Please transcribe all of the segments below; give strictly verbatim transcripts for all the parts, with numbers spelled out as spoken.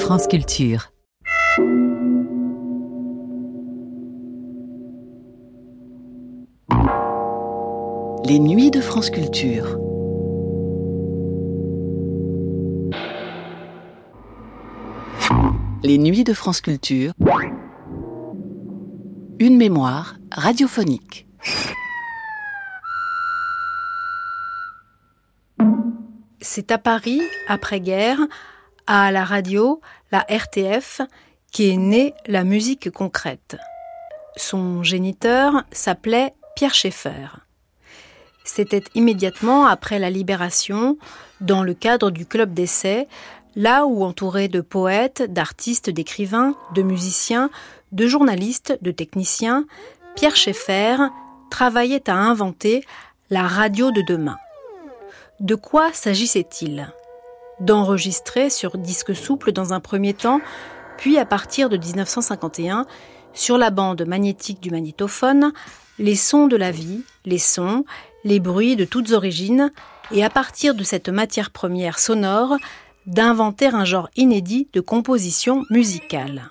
France Culture. Les nuits de France Culture. Les nuits de France Culture. Une mémoire radiophonique. C'est à Paris, après-guerre, à la radio, la R T F, qu'est née la musique concrète. Son géniteur s'appelait Pierre Schaeffer. C'était immédiatement après la Libération, dans le cadre du club d'essai, là où, entouré de poètes, d'artistes, d'écrivains, de musiciens, de journalistes, de techniciens, Pierre Schaeffer travaillait à inventer la radio de demain. De quoi s'agissait-il ? D'enregistrer sur disque souple dans un premier temps, puis à partir de dix-neuf cent cinquante et un, sur la bande magnétique du magnétophone, les sons de la vie, les sons, les bruits de toutes origines, et à partir de cette matière première sonore, d'inventer un genre inédit de composition musicale.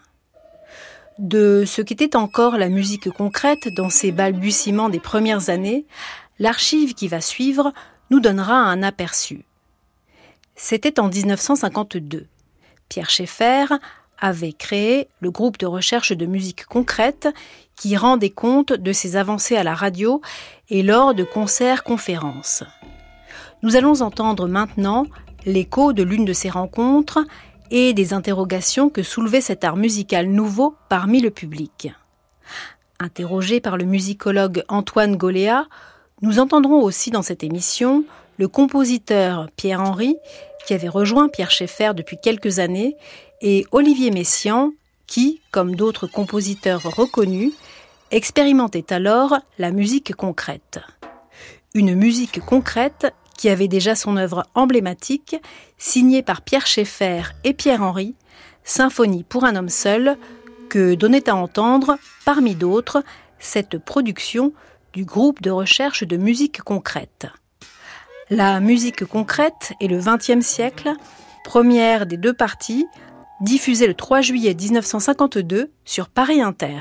De ce qu'était encore la musique concrète dans ces balbutiements des premières années, l'archive qui va suivre nous donnera un aperçu. C'était en dix-neuf cent cinquante-deux. Pierre Schaeffer avait créé le groupe de recherche de musique concrète qui rendait compte de ses avancées à la radio et lors de concerts-conférences. Nous allons entendre maintenant l'écho de l'une de ces rencontres et des interrogations que soulevait cet art musical nouveau parmi le public. Interrogé par le musicologue Antoine Goléa, nous entendrons aussi dans cette émission le compositeur Pierre Henry, qui avait rejoint Pierre Schaeffer depuis quelques années, et Olivier Messiaen, qui, comme d'autres compositeurs reconnus, expérimentait alors la musique concrète. Une musique concrète qui avait déjà son œuvre emblématique, signée par Pierre Schaeffer et Pierre Henry, Symphonie pour un homme seul, que donnait à entendre, parmi d'autres, cette production du groupe de recherche de musique concrète. La musique concrète et le vingtième siècle, première des deux parties, diffusée le trois juillet dix-neuf cent cinquante-deux sur Paris Inter.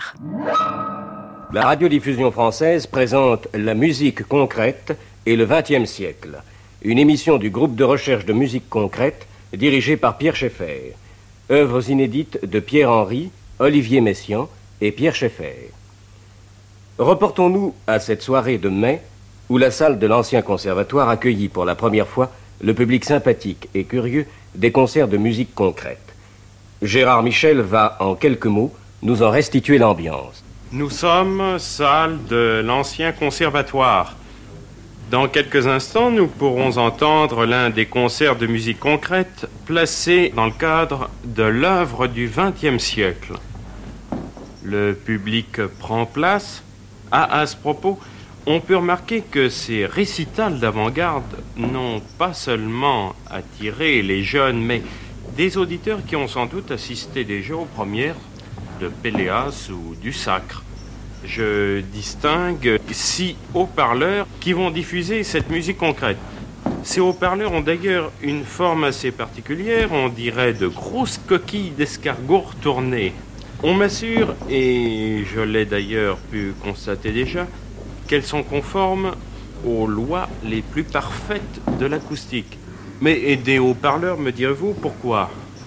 La radiodiffusion française présente La musique concrète et le vingtième siècle, une émission du groupe de recherche de musique concrète dirigée par Pierre Schaeffer. Œuvres inédites de Pierre Henry, Olivier Messiaen et Pierre Schaeffer. Reportons-nous à cette soirée de mai où la salle de l'ancien conservatoire accueillit pour la première fois le public sympathique et curieux des concerts de musique concrète. Gérard Michel va, en quelques mots, nous en restituer l'ambiance. Nous sommes salle de l'ancien conservatoire. Dans quelques instants, nous pourrons entendre l'un des concerts de musique concrète placés dans le cadre de l'œuvre du vingtième siècle. Le public prend place. Ah, à ce propos, on peut remarquer que ces récitals d'avant-garde n'ont pas seulement attiré les jeunes, mais des auditeurs qui ont sans doute assisté déjà aux premières de Péléas ou du Sacre. Je distingue six haut-parleurs qui vont diffuser cette musique concrète. Ces haut-parleurs ont d'ailleurs une forme assez particulière, on dirait de grosses coquilles d'escargots retournées. On m'assure, et je l'ai d'ailleurs pu constater déjà, qu'elles sont conformes aux lois les plus parfaites de l'acoustique. Mais des haut-parleurs, me direz-vous, pourquoi ?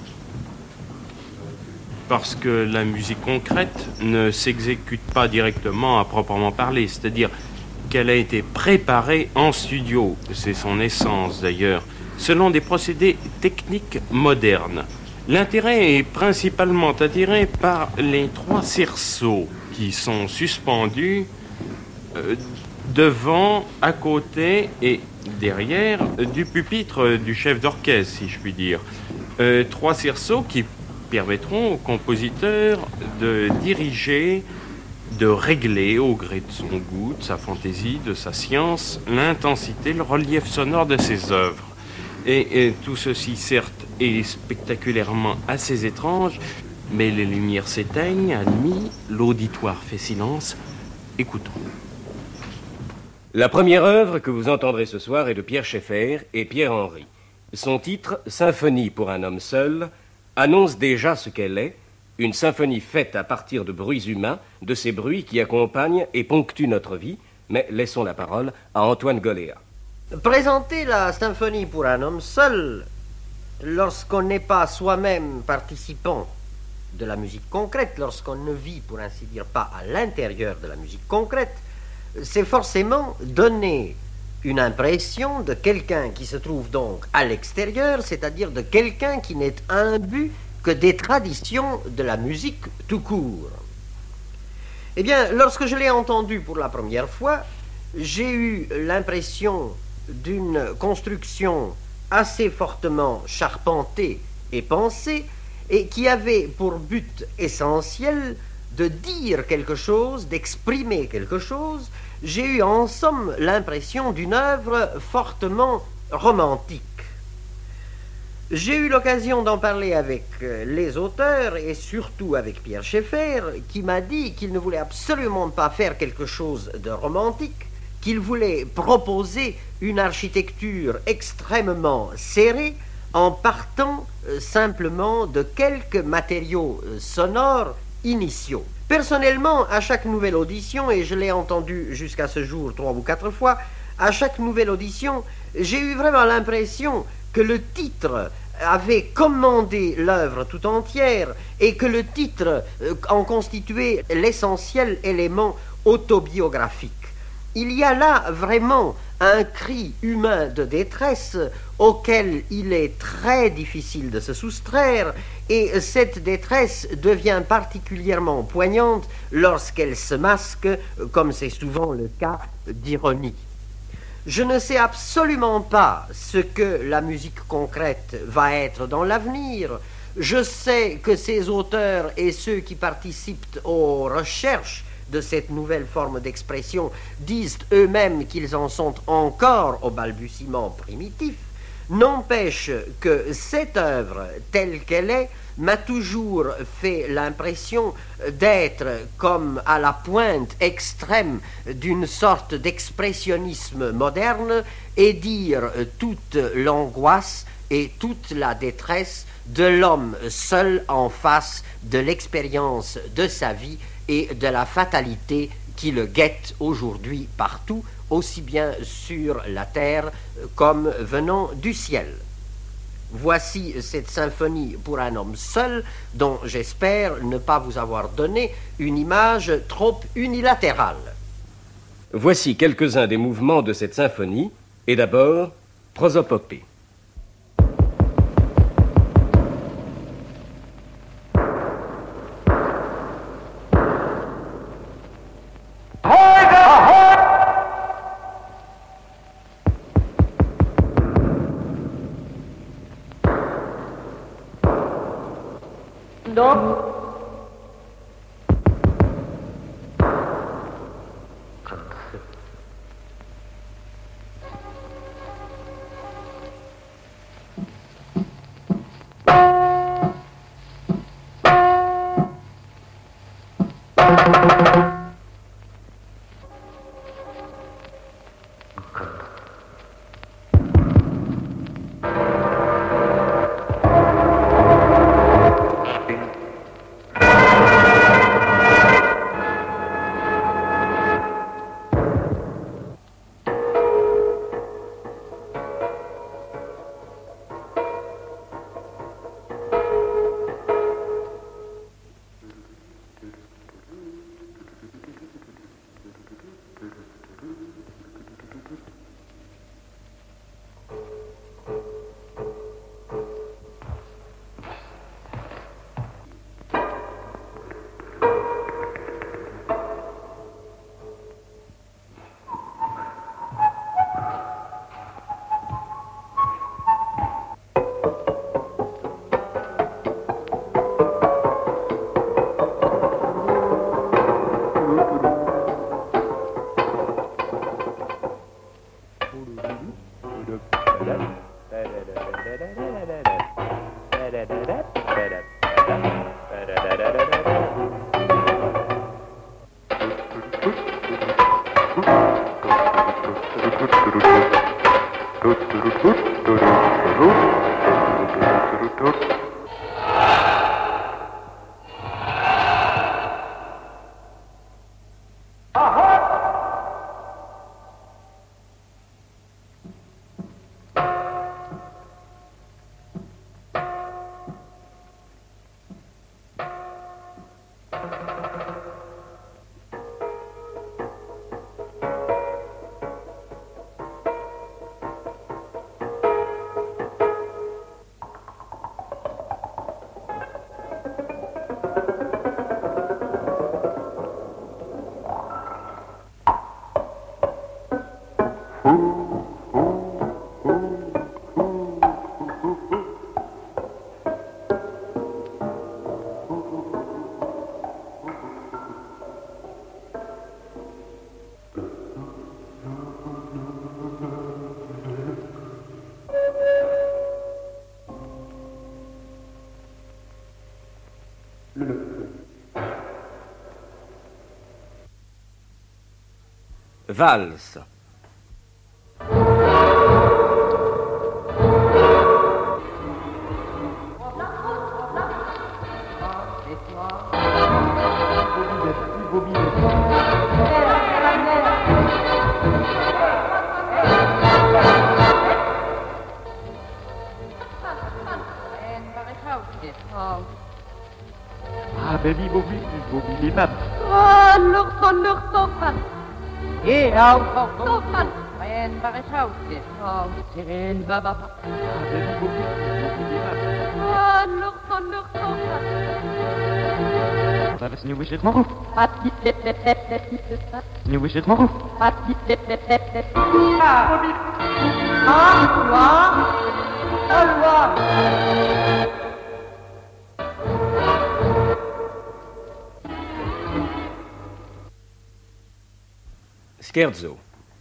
Parce que la musique concrète ne s'exécute pas directement à proprement parler, c'est-à-dire qu'elle a été préparée en studio, c'est son essence d'ailleurs, selon des procédés techniques modernes. L'intérêt est principalement attiré par les trois cerceaux qui sont suspendus euh, devant, à côté et derrière du pupitre du chef d'orchestre, si je puis dire. Euh, trois cerceaux qui permettront au compositeur de diriger, de régler au gré de son goût, de sa fantaisie, de sa science, l'intensité, le relief sonore de ses œuvres. Et, et tout ceci, certes, est spectaculairement assez étrange, mais les lumières s'éteignent à demi, l'auditoire fait silence. Écoutons. La première œuvre que vous entendrez ce soir est de Pierre Schaeffer et Pierre Henry. Son titre, Symphonie pour un homme seul, annonce déjà ce qu'elle est, une symphonie faite à partir de bruits humains, de ces bruits qui accompagnent et ponctuent notre vie, mais laissons la parole à Antoine Goléa. Présenter la symphonie pour un homme seul, lorsqu'on n'est pas soi-même participant de la musique concrète, lorsqu'on ne vit, pour ainsi dire, pas à l'intérieur de la musique concrète, c'est forcément donner une impression de quelqu'un qui se trouve donc à l'extérieur, c'est-à-dire de quelqu'un qui n'est imbu que des traditions de la musique tout court. Eh bien, lorsque je l'ai entendu pour la première fois, j'ai eu l'impression d'une construction assez fortement charpentée et pensée, et qui avait pour but essentiel de dire quelque chose, d'exprimer quelque chose. J'ai eu en somme l'impression d'une œuvre fortement romantique. J'ai eu l'occasion d'en parler avec les auteurs et surtout avec Pierre Schaeffer, qui m'a dit qu'il ne voulait absolument pas faire quelque chose de romantique, qu'il voulait proposer une architecture extrêmement serrée en partant euh, simplement de quelques matériaux euh, sonores initiaux. Personnellement, à chaque nouvelle audition, et je l'ai entendu jusqu'à ce jour trois ou quatre fois, à chaque nouvelle audition, j'ai eu vraiment l'impression que le titre avait commandé l'œuvre tout entière et que le titre euh, en constituait l'essentiel élément autobiographique. Il y a là vraiment un cri humain de détresse auquel il est très difficile de se soustraire, et cette détresse devient particulièrement poignante lorsqu'elle se masque, comme c'est souvent le cas, d'ironie. Je ne sais absolument pas ce que la musique concrète va être dans l'avenir. Je sais que ces auteurs et ceux qui participent aux recherches de cette nouvelle forme d'expression disent eux-mêmes qu'ils en sont encore au balbutiement primitif. N'empêche que cette œuvre, telle qu'elle est, m'a toujours fait l'impression d'être comme à la pointe extrême d'une sorte d'expressionnisme moderne et dire toute l'angoisse et toute la détresse de l'homme seul en face de l'expérience de sa vie et de la fatalité qui le guette aujourd'hui partout, aussi bien sur la terre comme venant du ciel. Voici cette symphonie pour un homme seul, dont j'espère ne pas vous avoir donné une image trop unilatérale. Voici quelques-uns des mouvements de cette symphonie, et d'abord, prosopopée. Non. Tut, tut, tut, tut, tut, tut, tut, tut, tut, tut. Valse. Ah, baby, Bobby, Bobby, les maps. Oh, lucht, lucht, lucht. Ja, lucht, en waar is hout? Oh, en baba. Ah, baby, Bobby, Bobby, les maps. Oh, lucht, lucht, lucht. Dat is nieuw is het morgen. Ah, Nieuw is het morgen. ah, ah, Scherzo.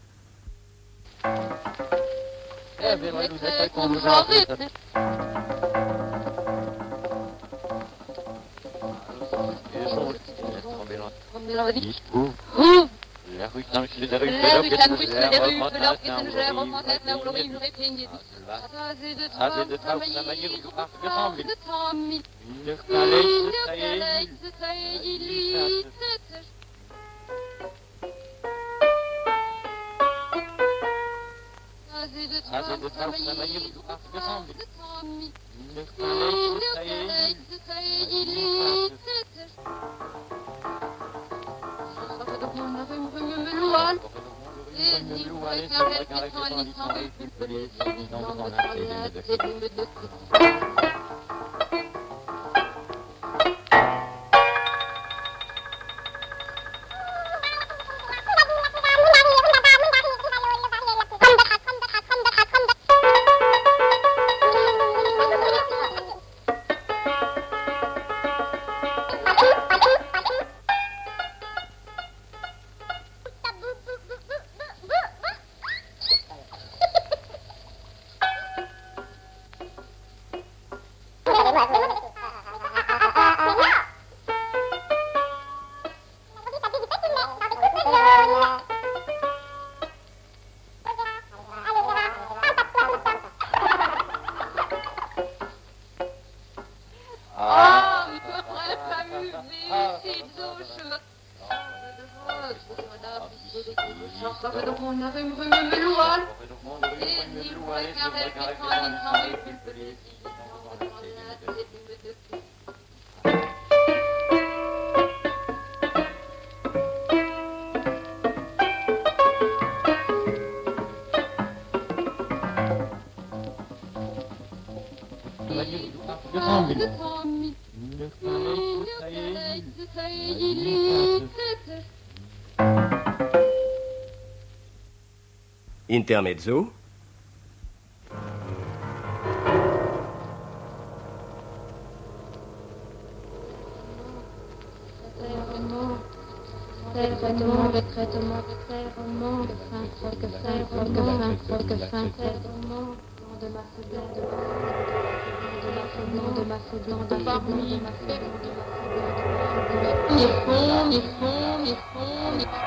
La rue Saint-Gilles, la rue La rue Saint-Gilles, Saint-Gilles, la la rue rue Saint-Gilles, Saint-Gilles, la rue Saint-Gilles, Assez de travaux, la manière de voir que semble. Le Soleil, Assez de travaux, la manière de voir que semble. Le soleil, Intermezzo. Traitement, le traitement, le traitement, le fin, que fin, que fin, que fin, traitement de ma faiblesse, de ma faiblesse, de ma faiblesse, de ma faiblesse, de ma faiblesse, les fonds, les fonds, les fonds, les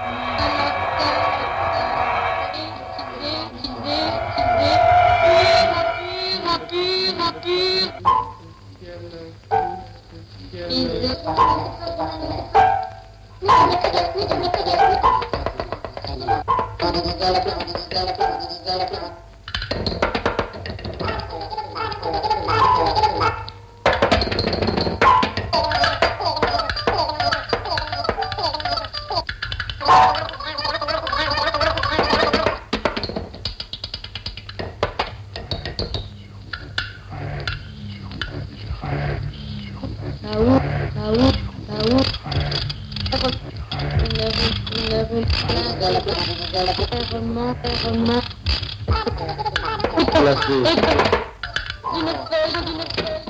Raoult, Raoult, Raoult. Une rue, une rue pleine de errement, errement. D'une feuille, d'une feuille.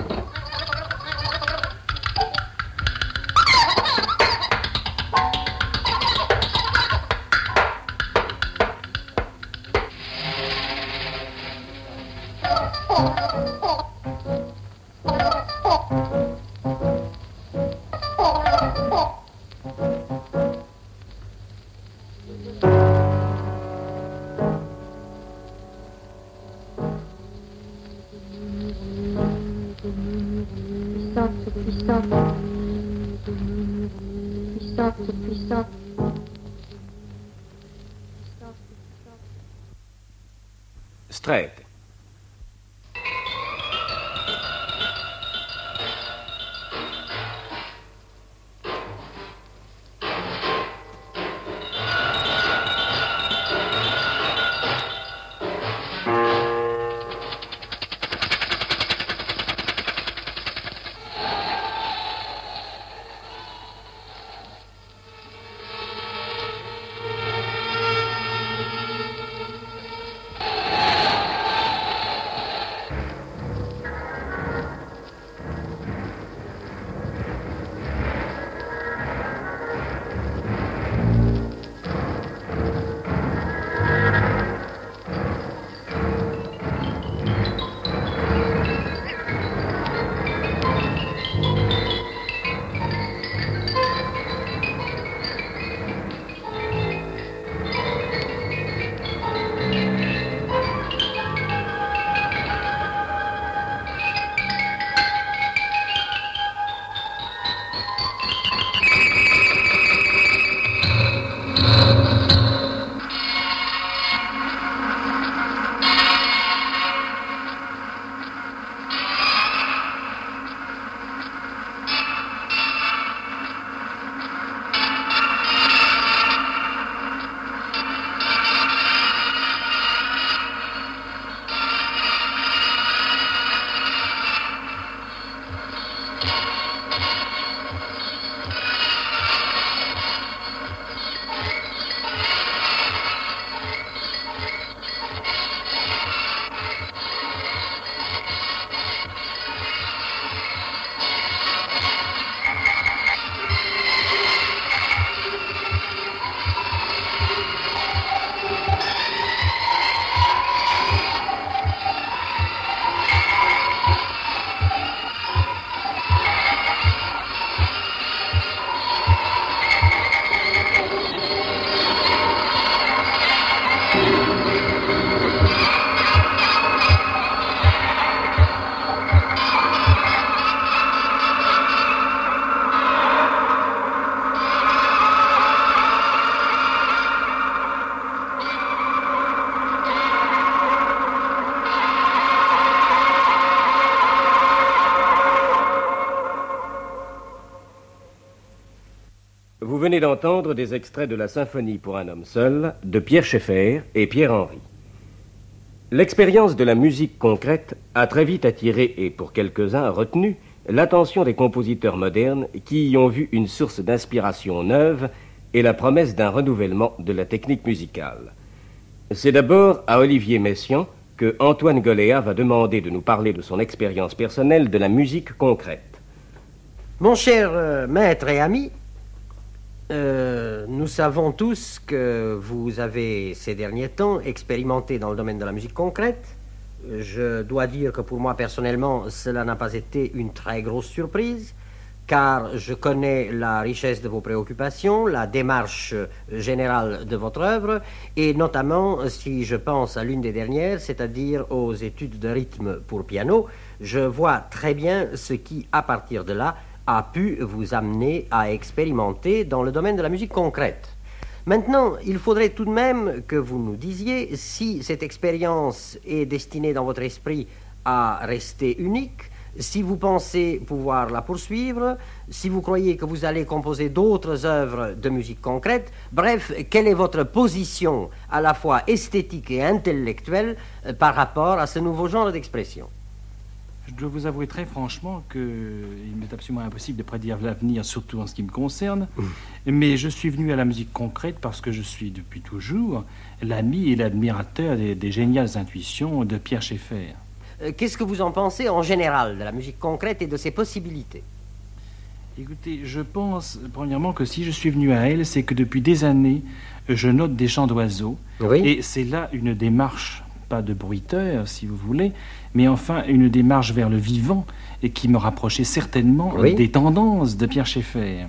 Straight. Vous venez d'entendre des extraits de la Symphonie pour un homme seul de Pierre Schaeffer et Pierre Henry. L'expérience de la musique concrète a très vite attiré et pour quelques-uns retenu l'attention des compositeurs modernes qui y ont vu une source d'inspiration neuve et la promesse d'un renouvellement de la technique musicale. C'est d'abord à Olivier Messiaen que Antoine Goléa va demander de nous parler de son expérience personnelle de la musique concrète. Mon cher euh, maître et ami, Euh, nous savons tous que vous avez ces derniers temps expérimenté dans le domaine de la musique concrète. Je dois dire que pour moi personnellement, cela n'a pas été une très grosse surprise, car je connais la richesse de vos préoccupations, la démarche générale de votre œuvre, et notamment, si je pense à l'une des dernières, c'est-à-dire aux études de rythme pour piano, je vois très bien ce qui, à partir de là, a pu vous amener à expérimenter dans le domaine de la musique concrète. Maintenant, il faudrait tout de même que vous nous disiez si cette expérience est destinée dans votre esprit à rester unique, si vous pensez pouvoir la poursuivre, si vous croyez que vous allez composer d'autres œuvres de musique concrète, bref, quelle est votre position à la fois esthétique et intellectuelle par rapport à ce nouveau genre d'expression? Je dois vous avouer très franchement qu'il m'est absolument impossible de prédire l'avenir, surtout en ce qui me concerne. Mmh. Mais je suis venu à la musique concrète parce que je suis depuis toujours l'ami et l'admirateur des, des géniales intuitions de Pierre Schaeffer. Euh, qu'est-ce que vous en pensez en général de la musique concrète et de ses possibilités? Écoutez, je pense premièrement que si je suis venu à elle, c'est que depuis des années, je note des chants d'oiseaux. Oui. Et c'est là une démarche, pas de bruiteur, si vous voulez, mais enfin une démarche vers le vivant et qui me rapprochait certainement oui. des tendances de Pierre Schaeffer.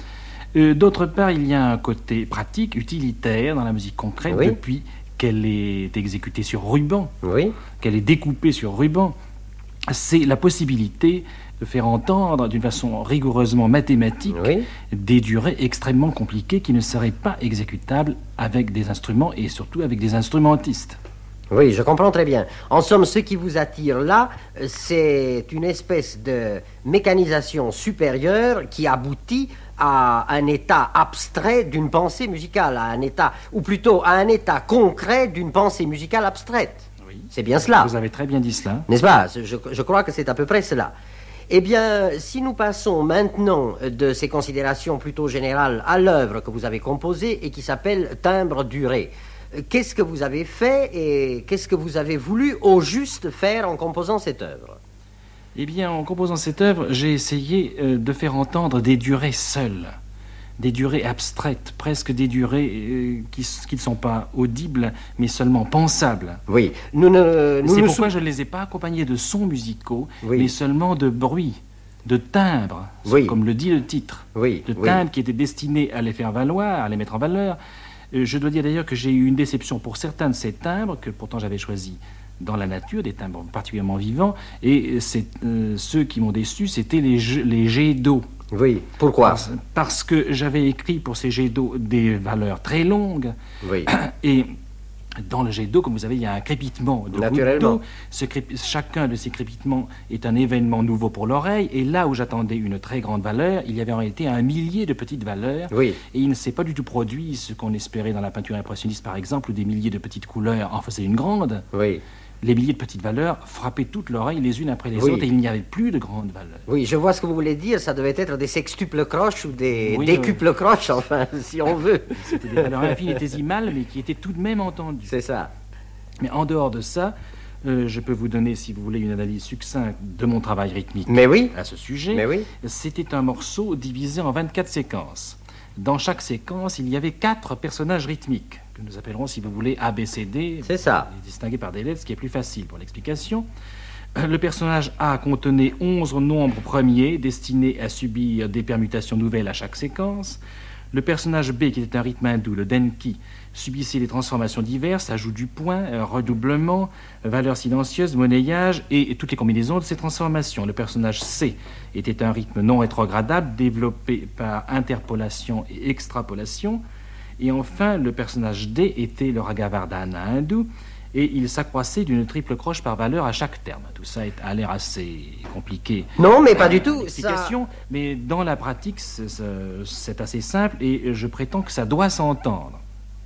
Euh, d'autre part, il y a un côté pratique, utilitaire dans la musique concrète oui. depuis qu'elle est exécutée sur ruban, oui. qu'elle est découpée sur ruban. C'est la possibilité de faire entendre d'une façon rigoureusement mathématique oui. des durées extrêmement compliquées qui ne seraient pas exécutables avec des instruments et surtout avec des instrumentistes. Oui, je comprends très bien. En somme, ce qui vous attire là, c'est une espèce de mécanisation supérieure qui aboutit à un état abstrait d'une pensée musicale, à un état, ou plutôt à un état concret d'une pensée musicale abstraite. Oui. C'est bien cela. Vous avez très bien dit cela. N'est-ce pas? je, je crois que c'est à peu près cela. Eh bien, si nous passons maintenant de ces considérations plutôt générales à l'œuvre que vous avez composée et qui s'appelle Timbre-Durée, qu'est-ce que vous avez fait et qu'est-ce que vous avez voulu au juste faire en composant cette œuvre? Eh bien, en composant cette œuvre, j'ai essayé euh, de faire entendre des durées seules, des durées abstraites, presque des durées euh, qui ne sont pas audibles, mais seulement pensables. Oui. Nous ne, nous C'est nous pourquoi sou... je ne les ai pas accompagnés de sons musicaux, oui. mais seulement de bruit, de timbres, oui. comme le dit le titre. Oui. De oui. timbres qui étaient destinés à les faire valoir, à les mettre en valeur. Euh, je dois dire d'ailleurs que j'ai eu une déception pour certains de ces timbres, que pourtant j'avais choisis dans la nature, des timbres particulièrement vivants, et c'est, euh, ceux qui m'ont déçu, c'était les, les jets d'eau. Oui, pourquoi? Parce, parce que j'avais écrit pour ces jets d'eau des valeurs très longues, oui. et dans le jet d'eau, comme vous savez, il y a un crépitement de gouttes d'eau. Ce crép... Chacun de ces crépitements est un événement nouveau pour l'oreille, et là où j'attendais une très grande valeur, il y avait en réalité un millier de petites valeurs, oui. et il ne s'est pas du tout produit ce qu'on espérait dans la peinture impressionniste, par exemple, où des milliers de petites couleurs en faisaient une grande. Oui. Les milliers de petites valeurs frappaient toute l'oreille les unes après les oui. autres et il n'y avait plus de grandes valeurs. Oui, je vois ce que vous voulez dire. Ça devait être des sextuples croches ou des oui, décuples euh... croches, enfin, si on veut. C'était des valeurs infinitésimales, mais qui étaient tout de même entendues. C'est ça. Mais en dehors de ça, euh, je peux vous donner, si vous voulez, une analyse succincte de mon travail rythmique mais oui. à ce sujet. Mais oui. C'était un morceau divisé en vingt-quatre séquences. Dans chaque séquence, il y avait quatre personnages rythmiques, que nous appellerons, si vous voulez, A, B, C, D. C'est ça. Distingués par des lettres, ce qui est plus facile pour l'explication. Le personnage A contenait onze nombres premiers destinés à subir des permutations nouvelles à chaque séquence. Le personnage B, qui était un rythme hindou, le Denki, subissait des transformations diverses, ajout du point, redoublement, valeur silencieuse, monnayage et, et toutes les combinaisons de ces transformations. Le personnage C était un rythme non rétrogradable, développé par interpolation et extrapolation. Et enfin, le personnage D était le Ragavardhana hindou, et il s'accroissait d'une triple croche par valeur à chaque terme. Tout ça est, a l'air assez compliqué. Non, mais pas du tout. Ça... Mais dans la pratique, c'est, c'est assez simple, et je prétends que ça doit s'entendre.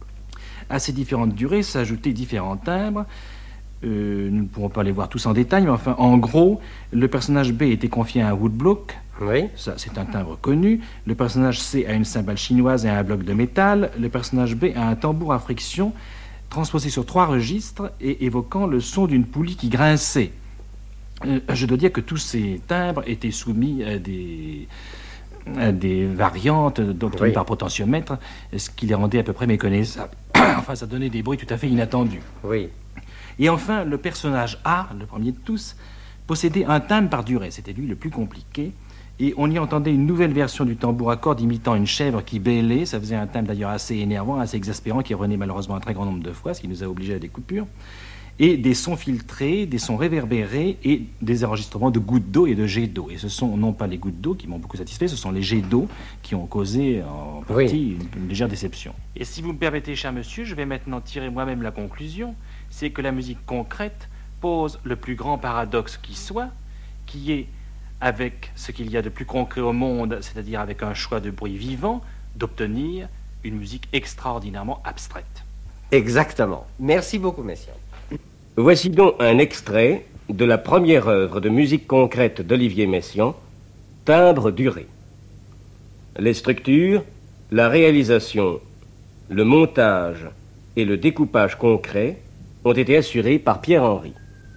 À ces différentes durées s'ajoutaient différents timbres. Euh, nous ne pourrons pas les voir tous en détail, mais enfin, en gros, le personnage B était confié à un woodblock. Oui. Ça, c'est un timbre connu. Le personnage C a une cymbale chinoise et un bloc de métal. Le personnage B a un tambour à friction transposé sur trois registres et évoquant le son d'une poulie qui grinçait. Euh, je dois dire que tous ces timbres étaient soumis à des... à des variantes obtenues oui. par potentiomètre, ce qui les rendait à peu près méconnaissables. Enfin, ça donnait des bruits tout à fait inattendus. Oui. Et enfin, le personnage A, le premier de tous, possédait un timbre par durée. C'était lui le plus compliqué. Et on y entendait une nouvelle version du tambour à cordes imitant une chèvre qui bêlait. Ça faisait un timbre d'ailleurs assez énervant, assez exaspérant, qui revenait malheureusement un très grand nombre de fois, ce qui nous a obligés à des coupures. Et des sons filtrés, des sons réverbérés et des enregistrements de gouttes d'eau et de jets d'eau. Et ce sont non pas les gouttes d'eau qui m'ont beaucoup satisfait, ce sont les jets d'eau qui ont causé en partie oui. une, une légère déception. Et si vous me permettez, cher monsieur, je vais maintenant tirer moi-même la conclusion, c'est que la musique concrète pose le plus grand paradoxe qui soit, qui est, avec ce qu'il y a de plus concret au monde, c'est-à-dire avec un choix de bruit vivant, d'obtenir une musique extraordinairement abstraite. Exactement. Merci beaucoup, messieurs. Voici donc un extrait de la première œuvre de musique concrète d'Olivier Messiaen, Timbre Durée. Les structures, la réalisation, le montage et le découpage concret ont été assurés par Pierre Henry.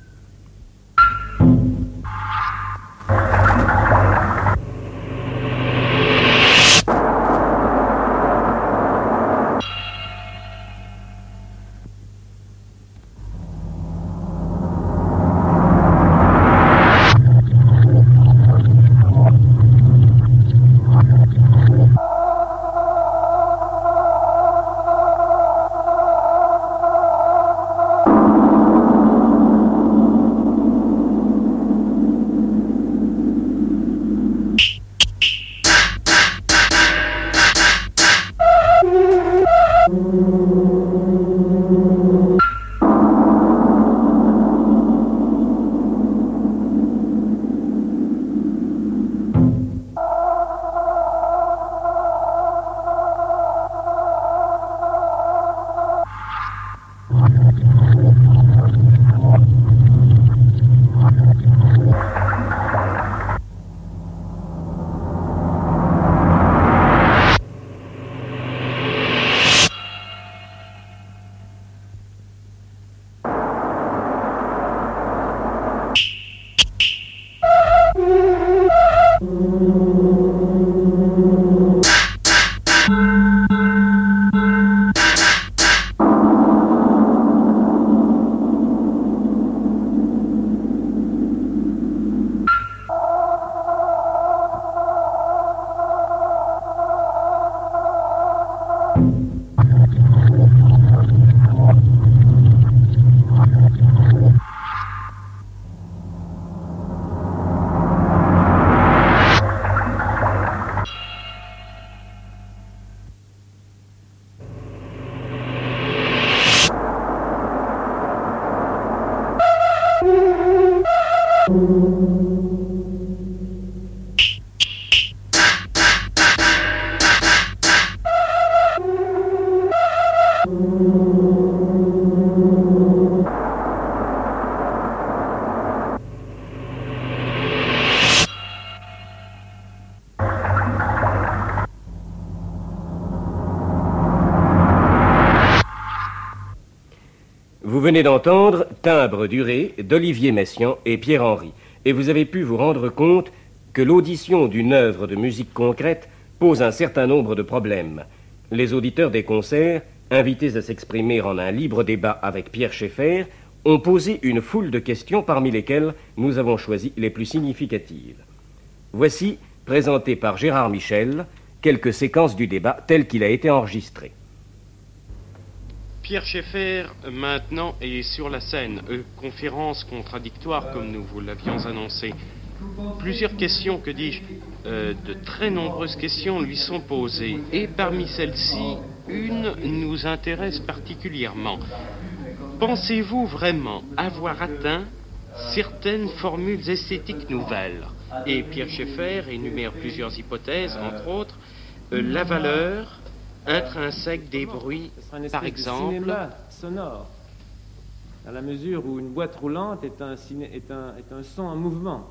Vous venez d'entendre Timbre Durée d'Olivier Messiaen et Pierre Henry, et vous avez pu vous rendre compte que l'audition d'une œuvre de musique concrète pose un certain nombre de problèmes. Les auditeurs des concerts, invités à s'exprimer en un libre débat avec Pierre Schaeffer, ont posé une foule de questions parmi lesquelles nous avons choisi les plus significatives. Voici, présenté par Gérard Michel, quelques séquences du débat tel qu'il a été enregistré. Pierre Schaeffer, maintenant, est sur la scène. Euh, conférence contradictoire, comme nous vous l'avions annoncé. Plusieurs questions, que dis-je, euh, de très nombreuses questions lui sont posées. Et parmi celles-ci, une nous intéresse particulièrement. Pensez-vous vraiment avoir atteint certaines formules esthétiques nouvelles? Et Pierre Schaeffer énumère plusieurs hypothèses, entre autres, euh, la valeur intrinsèque des bruits, par exemple. De cinéma sonore, dans la mesure où une boîte roulante est un, ciné, est un, est un son en mouvement.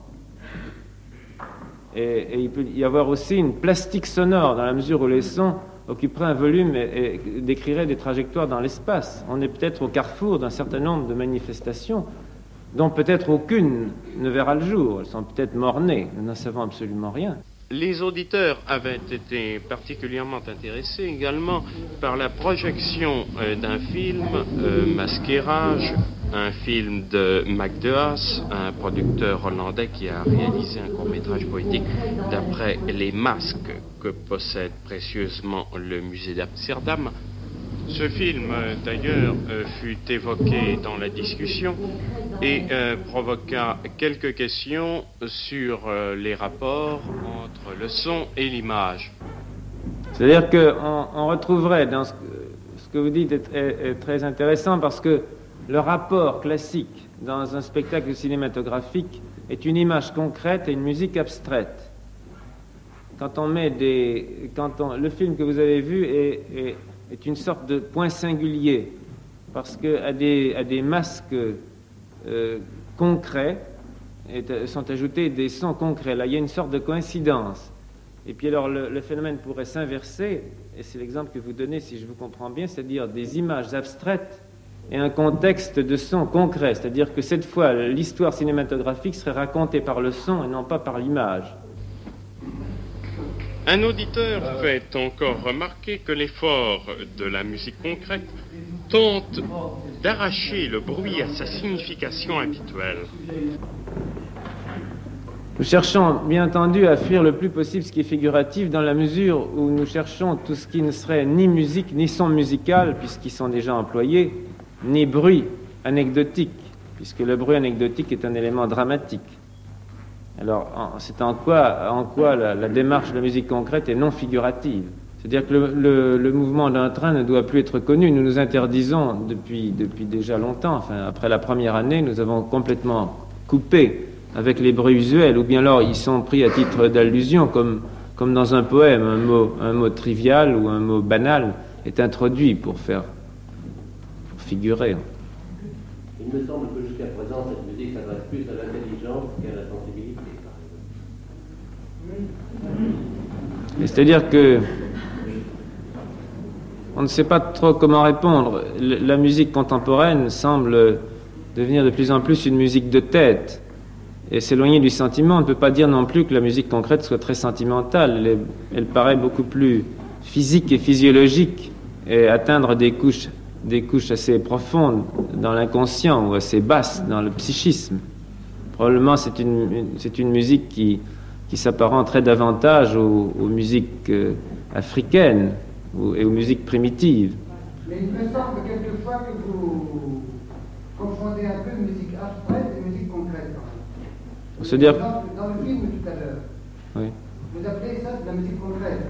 Et, et il peut y avoir aussi une plastique sonore, dans la mesure où les sons occuperaient un volume et, et décriraient des trajectoires dans l'espace. On est peut-être au carrefour d'un certain nombre de manifestations, dont peut-être aucune ne verra le jour. Elles sont peut-être mort-nées, nous n'en savons absolument rien. Les auditeurs avaient été particulièrement intéressés également par la projection euh, d'un film, euh, Masquerage, un film de Mac Dehaas, un producteur hollandais qui a réalisé un court-métrage poétique d'après les masques que possède précieusement le musée d'Amsterdam. Ce film, euh, d'ailleurs, euh, fut évoqué dans la discussion et euh, provoqua quelques questions sur euh, les rapports entre le son et l'image. C'est-à-dire qu'on on retrouverait dans ce que, ce que vous dites est, est, est très intéressant, parce que le rapport classique dans un spectacle cinématographique est une image concrète et une musique abstraite. Quand on met des, quand on, le film que vous avez vu est, est est une sorte de point singulier, parce qu'à des, à des masques euh, concrets, et sont ajoutés des sons concrets. Là, il y a une sorte de coïncidence. Et puis alors, le, le phénomène pourrait s'inverser, et c'est l'exemple que vous donnez, si je vous comprends bien, c'est-à-dire des images abstraites et un contexte de son concret. C'est-à-dire que cette fois, l'histoire cinématographique serait racontée par le son et non pas par l'image. Un auditeur fait encore remarquer que l'effort de la musique concrète tente d'arracher le bruit à sa signification habituelle. Nous cherchons, bien entendu, à fuir le plus possible ce qui est figuratif, dans la mesure où nous cherchons tout ce qui ne serait ni musique, ni son musical, puisqu'ils sont déjà employés, ni bruit anecdotique, puisque le bruit anecdotique est un élément dramatique. Alors, c'est en quoi, en quoi la, la démarche de la musique concrète est non figurative. C'est-à-dire que le, le, le mouvement d'un train ne doit plus être connu. Nous nous interdisons depuis, depuis déjà longtemps. Enfin, après la première année, nous avons complètement coupé avec les bruits usuels, ou bien alors ils sont pris à titre d'allusion, comme, comme dans un poème, un mot, un mot trivial ou un mot banal est introduit pour faire, pour figurer. Il me semble que jusqu'à présent, cette musique s'adresse plus à l'intelligence qu'à la sensibilité. C'est-à-dire que on ne sait pas trop comment répondre. La musique contemporaine semble devenir de plus en plus une musique de tête et s'éloigner du sentiment. On ne peut pas dire non plus que la musique concrète soit très sentimentale. Elle, est, elle paraît beaucoup plus physique et physiologique et atteindre des couches, des couches assez profondes dans l'inconscient ou assez basses dans le psychisme. Probablement c'est une, une, c'est une musique qui, qui s'apparenterait davantage aux, aux musiques euh, africaines ou, et aux musiques primitives. Mais il me semble quelquefois que vous confondez un peu musique abstraite et musique concrète. Pour se dire... Dans, dans le film tout à l'heure, oui. Vous appelez ça de la musique concrète.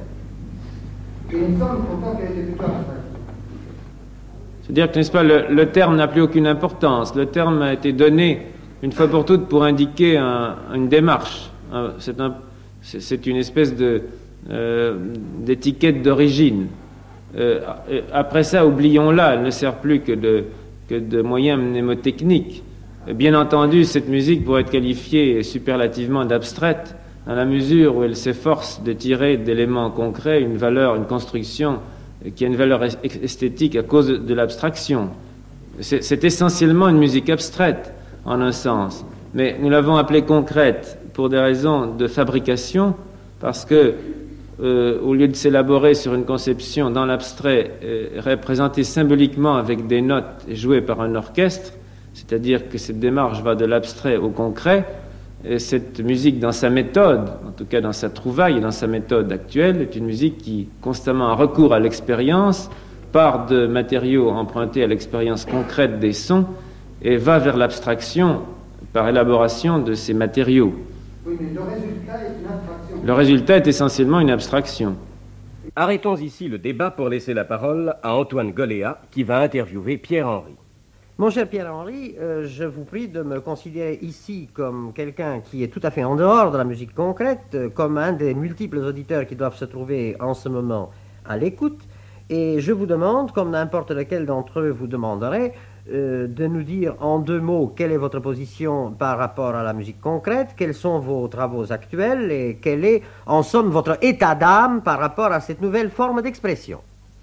Et il me semble pourtant qu'elle était plutôt abstraite. C'est-à-dire que, n'est-ce pas, le, le terme n'a plus aucune importance. Le terme a été donné une fois pour toutes pour indiquer un, une démarche. Un, c'est, un, c'est, c'est une espèce de, euh, d'étiquette d'origine. Euh, après ça, oublions-la, elle ne sert plus que de, que de moyen mnémotechnique. Bien entendu, cette musique pourrait être qualifiée superlativement d'abstraite, dans la mesure où elle s'efforce de tirer d'éléments concrets une valeur, une construction qui a une valeur esthétique à cause de l'abstraction. C'est, c'est essentiellement une musique abstraite, en un sens. Mais nous l'avons appelée concrète pour des raisons de fabrication, parce que, euh, au lieu de s'élaborer sur une conception dans l'abstrait, euh, représentée symboliquement avec des notes et jouée par un orchestre, c'est-à-dire que cette démarche va de l'abstrait au concret, et cette musique dans sa méthode, en tout cas dans sa trouvaille et dans sa méthode actuelle, est une musique qui constamment a recours à l'expérience, part de matériaux empruntés à l'expérience concrète des sons, et va vers l'abstraction par élaboration de ces matériaux. Oui, mais le résultat est une abstraction. Le résultat est essentiellement une abstraction. Arrêtons ici le débat pour laisser la parole à Antoine Goléa, qui va interviewer Pierre-Henri. Mon cher Pierre-Henri, euh, je vous prie de me considérer ici comme quelqu'un qui est tout à fait en dehors de la musique concrète, euh, comme un des multiples auditeurs qui doivent se trouver en ce moment à l'écoute. Et je vous demande, comme n'importe lequel d'entre eux vous demanderait, euh, de nous dire en deux mots quelle est votre position par rapport à la musique concrète, quels sont vos travaux actuels et quel est, en somme, votre état d'âme par rapport à cette nouvelle forme d'expression.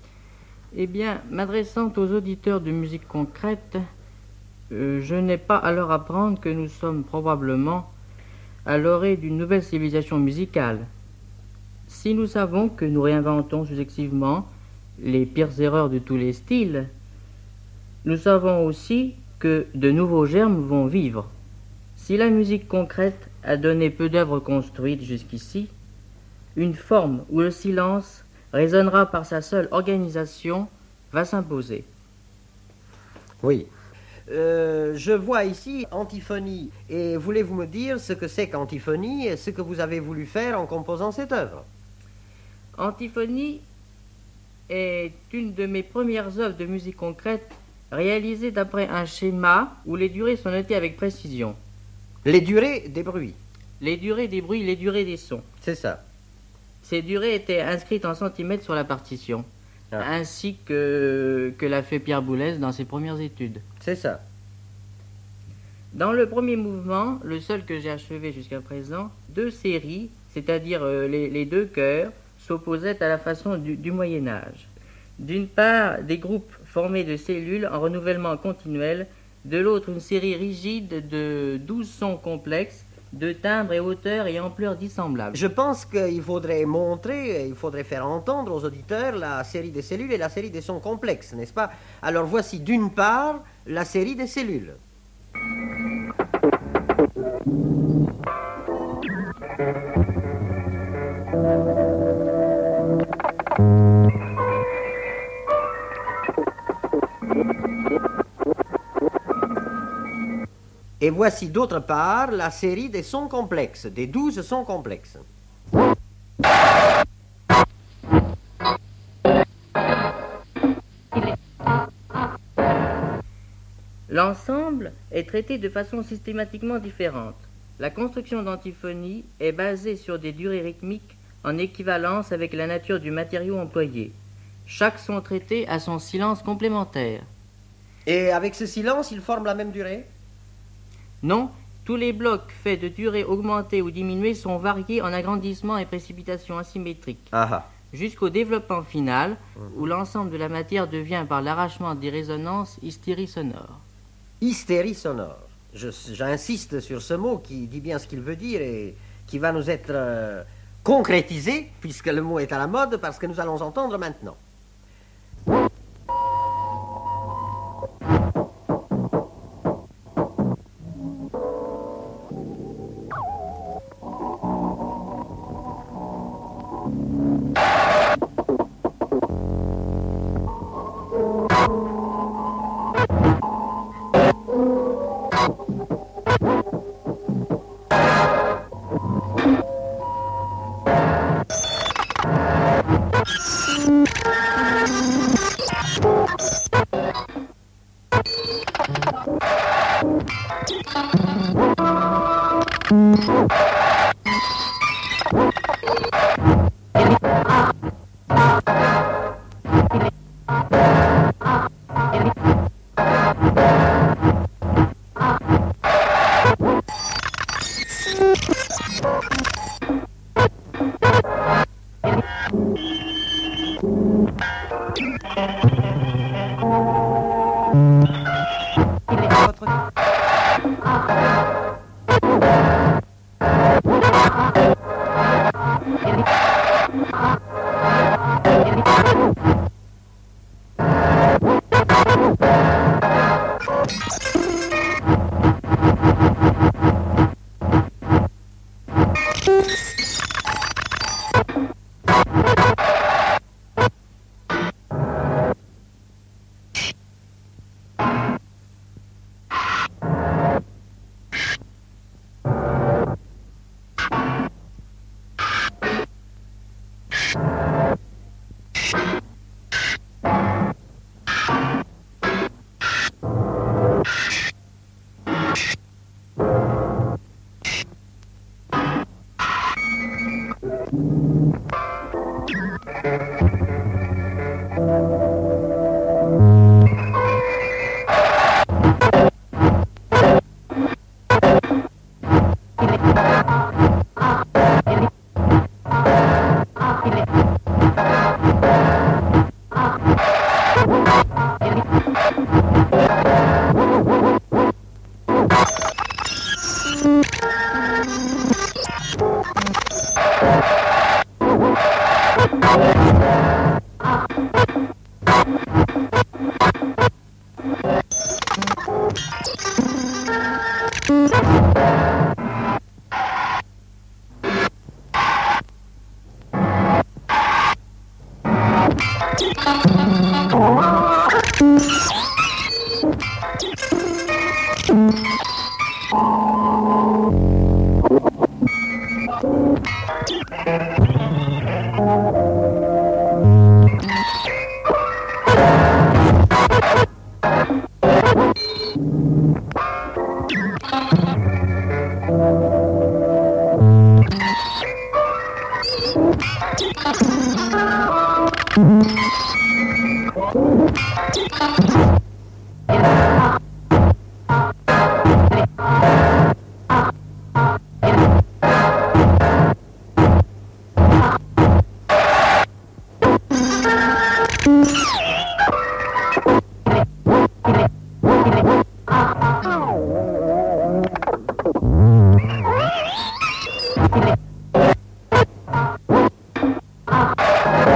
Eh bien, m'adressant aux auditeurs de musique concrète, euh, je n'ai pas à leur apprendre que nous sommes probablement à l'orée d'une nouvelle civilisation musicale. Si nous savons que nous réinventons successivement les pires erreurs de tous les styles, nous savons aussi que de nouveaux germes vont vivre. Si la musique concrète a donné peu d'œuvres construites jusqu'ici, une forme où le silence résonnera par sa seule organisation, va s'imposer. Oui. Euh, je vois ici antiphonie. Et voulez-vous me dire ce que c'est qu'antiphonie et ce que vous avez voulu faire en composant cette œuvre? Antiphonie est une de mes premières œuvres de musique concrète réalisée d'après un schéma où les durées sont notées avec précision. Les durées des bruits. Les durées des bruits, les durées des sons. C'est ça. Ces durées étaient inscrites en centimètres sur la partition, ah. ainsi que, que l'a fait Pierre Boulez dans ses premières études. C'est ça. Dans le premier mouvement, le seul que j'ai achevé jusqu'à présent, deux séries, c'est-à-dire euh, les, les deux chœurs, s'opposaient à la façon du, du Moyen-Âge. D'une part, des groupes formés de cellules en renouvellement continuel, de l'autre, une série rigide de douze sons complexes, de timbres et hauteurs et ampleurs dissemblables. Je pense qu'il faudrait montrer, il faudrait faire entendre aux auditeurs la série des cellules et la série des sons complexes, n'est-ce pas? Alors voici d'une part la série des cellules. Et voici d'autre part la série des sons complexes, des douze sons complexes. L'ensemble est traité de façon systématiquement différente. La construction d'antiphonie est basée sur des durées rythmiques en équivalence avec la nature du matériau employé. Chaque son traité a son silence complémentaire. Et avec ce silence, il forme la même durée? Non, tous les blocs faits de durée augmentée ou diminuée sont variés en agrandissement et précipitation asymétrique, Aha. jusqu'au développement final, mmh. où l'ensemble de la matière devient par l'arrachement des résonances hystérie sonore. Hystérie sonore. Je, j'insiste sur ce mot qui dit bien ce qu'il veut dire et qui va nous être euh, concrétisé, puisque le mot est à la mode, parce que nous allons entendre maintenant.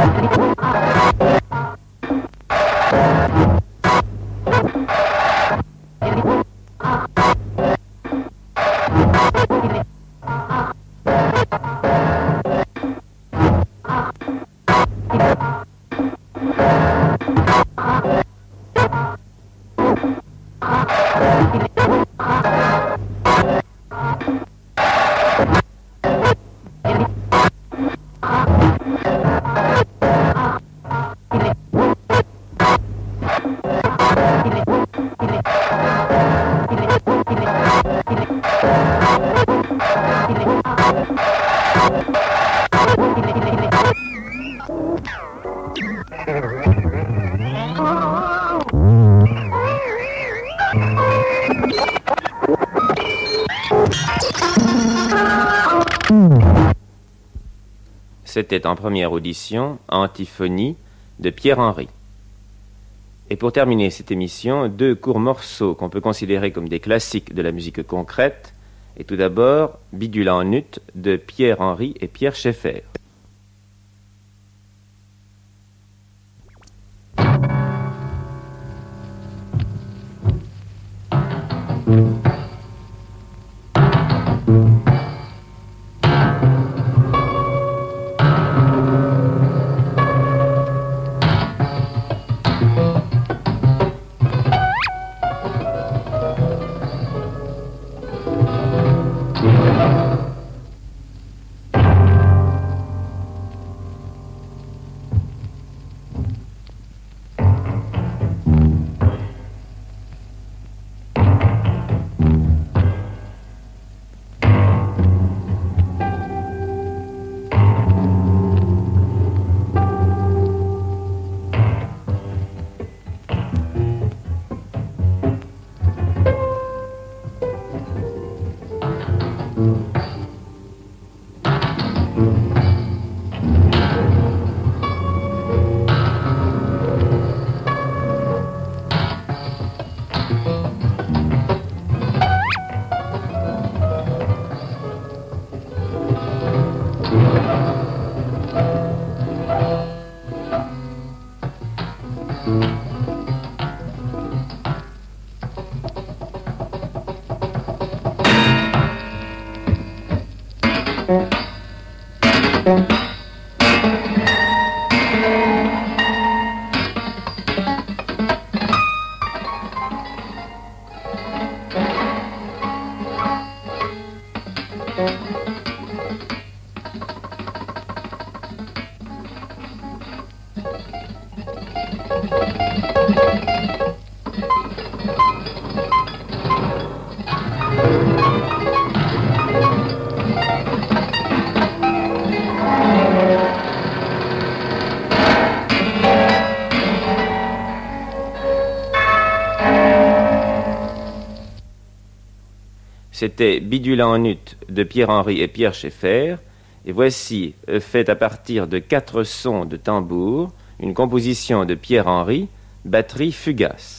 C'était en première audition Antiphonie de Pierre Henry. Et pour terminer cette émission, deux courts morceaux qu'on peut considérer comme des classiques de la musique concrète. Et tout d'abord, Bidule en ut de Pierre Henry et Pierre Schaeffer. C'était Bidule en ut de Pierre Henry et Pierre Schaeffer. Et voici, faite à partir de quatre sons de tambour, une composition de Pierre Henry, batterie fugace.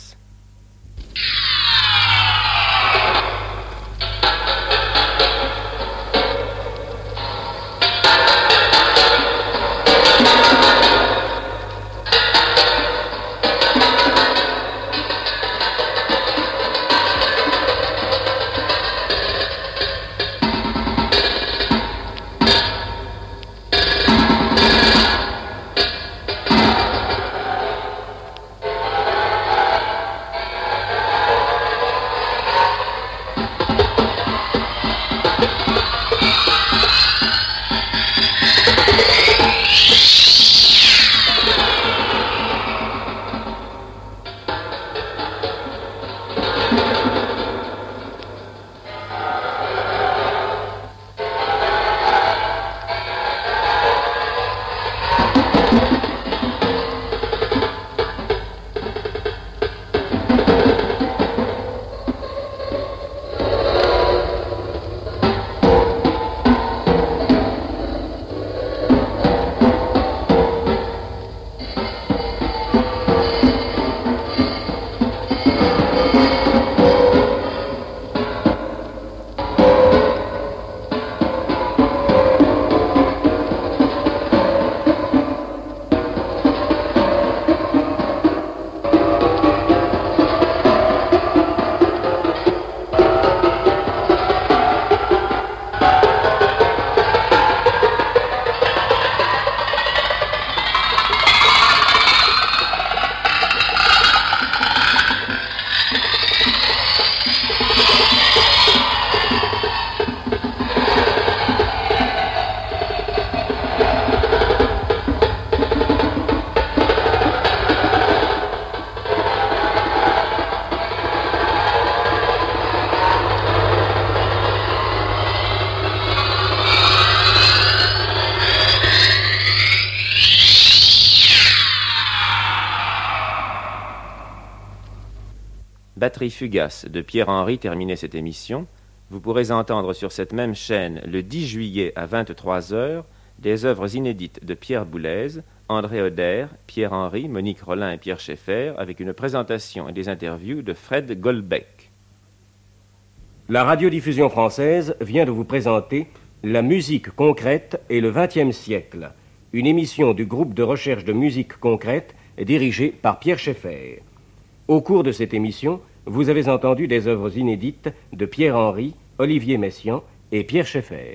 Batterie fugace de Pierre-Henry terminait cette émission. Vous pourrez entendre sur cette même chaîne le dix juillet à vingt-trois heures des œuvres inédites de Pierre Boulez, André Oder, Pierre-Henry, Monique Rollin et Pierre Schaeffer, avec une présentation et des interviews de Fred Goldbeck. La radiodiffusion française vient de vous présenter La musique concrète et le vingtième siècle, une émission du groupe de recherche de musique concrète dirigé par Pierre Schaeffer. Au cours de cette émission, vous avez entendu des œuvres inédites de Pierre-Henry, Olivier Messiaen et Pierre Schaeffer.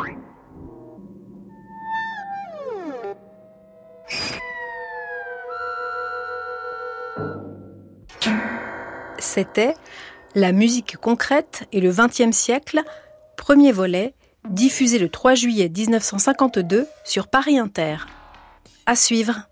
C'était La musique concrète et le vingtième siècle, premier volet, diffusé le trois juillet mille neuf cent cinquante-deux sur Paris Inter. À suivre.